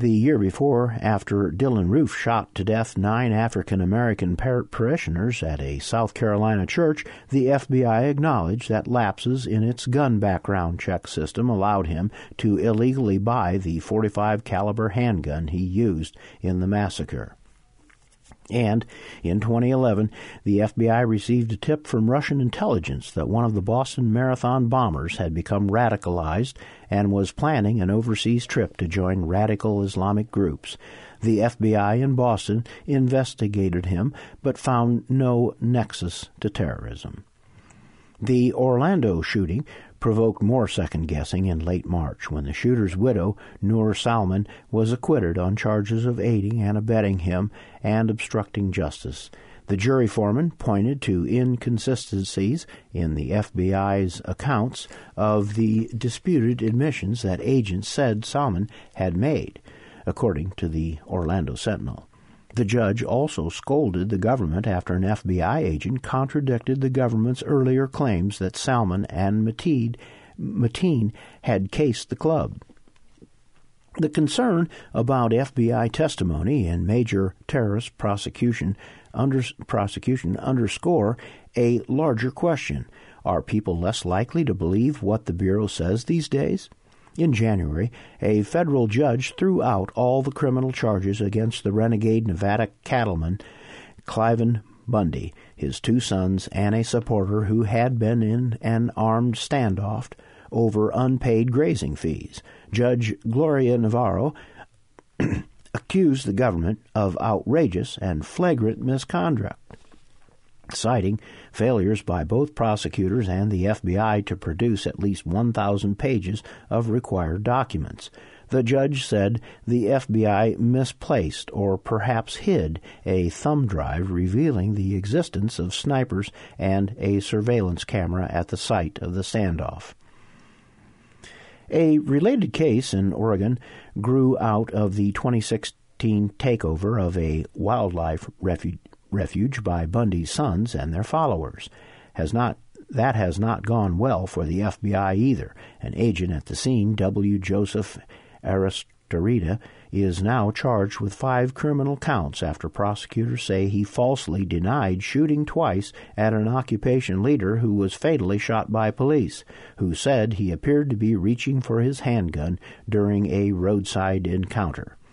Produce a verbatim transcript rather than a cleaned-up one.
The year before, after Dylan Roof shot to death nine African-American par- parishioners at a South Carolina church, the F B I acknowledged that lapses in its gun background check system allowed him to illegally buy the forty-five caliber handgun he used in the massacre. And in twenty eleven, the F B I received a tip from Russian intelligence that one of the Boston Marathon bombers had become radicalized and was planning an overseas trip to join radical Islamic groups. The F B I in Boston investigated him but found no nexus to terrorism. The Orlando shooting provoked more second-guessing in late March when the shooter's widow, Noor Salman, was acquitted on charges of aiding and abetting him and obstructing justice. The jury foreman pointed to inconsistencies in the F B I's accounts of the disputed admissions that agents said Salman had made, according to the Orlando Sentinel. The judge also scolded the government after an F B I agent contradicted the government's earlier claims that Salman and Mateen, Mateen had cased the club. The concern about F B I testimony in major terrorist prosecution, under, prosecution underscore a larger question. Are people less likely to believe what the Bureau says these days? In January, a federal judge threw out all the criminal charges against the renegade Nevada cattleman Cliven Bundy, his two sons, and a supporter who had been in an armed standoff over unpaid grazing fees. Judge Gloria Navarro accused the government of outrageous and flagrant misconduct, citing failures by both prosecutors and the F B I to produce at least one thousand pages of required documents. The judge said the F B I misplaced or perhaps hid a thumb drive revealing the existence of snipers and a surveillance camera at the site of the standoff. A related case in Oregon grew out of the twenty sixteen takeover of a wildlife refuge refuge by Bundy's sons and their followers. Has not that has not gone well for the F B I either. An agent at the scene, W. Joseph Aristarita, is now charged with five criminal counts after prosecutors say he falsely denied shooting twice at an occupation leader who was fatally shot by police, who said he appeared to be reaching for his handgun during a roadside encounter.